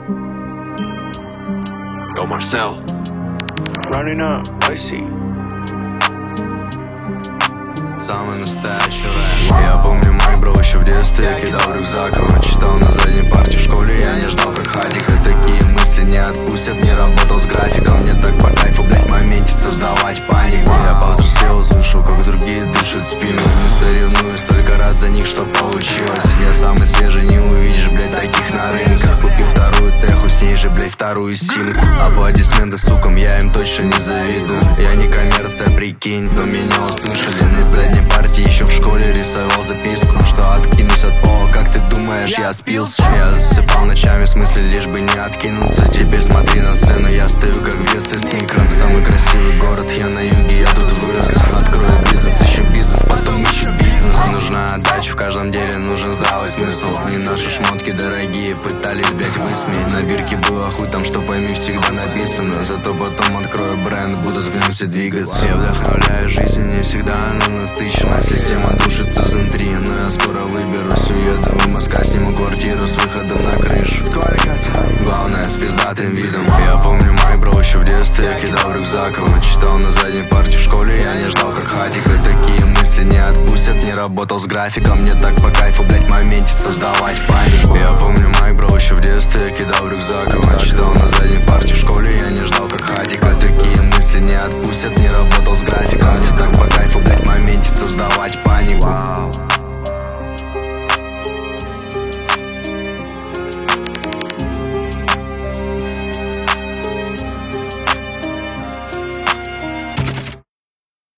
Go Marcel. Running up, I see. Самый настоящий рэп. Я помню, Майк брал еще в детстве. Я кидал в рюкзак, его читал на задней парте в школе. Я не ждал, как хатика. Такие мысли не отпустят. Не работал с графиком. Мне так по кайфу, блять, в моменте создавать панику. Я повзрослел, слышу, как другие дышат в спину. Не соревнуюсь, только рад за них, что получилось. Я самый свежий, не увидишь, блять, таких на рынках. Купил вторую теху, с ней же, блять, вторую симку. Аплодисменты сукам, я им точно не завидую. Я не коммерция, прикинь, но меня услышали на задней партии. Еще в школе рисовал записку, что откинусь от пола, как ты думаешь, я спился. Я засыпал ночами, в смысле, лишь бы не откинуться. Теперь смотри на сцену, я стою как в детстве с микро. Самый красивый город, я на юге, я тут вырос. Открою бизнес, еще бизнес, потом еще бизнес. Нужна отдача, в каждом деле нужен здравый смысл. Не наши шмотки дорогие, пытались, блять, высмеять. На бирке было хуй там, что пойми, всегда написано. Зато потом открою бренд, будут в нем все двигаться. Я вдохновляю жизнь, не всегда она насыщена. Система душит изнутри, но я скоро выберусь. Уеду в Москву, сниму квартиру с выходом на крышу. Главное, с пиздатым видом. Я помню, Майк брал еще в детстве. Я кидал в рюкзак, его читал на задней парте в школе. Я не ждал, как хатика. Такие мысли не отпустят. Не работал с графиком. Мне так по кайфу, блять, в моменте создавать панику. Я помню, Майк брал еще в детстве. Я кидал в рюкзак, его читал на задней парте в школе. Я не ждал, как хатика. Такие мысли не отпустят. Не работал с графиком. Мне так по кайфу, блять, в моменте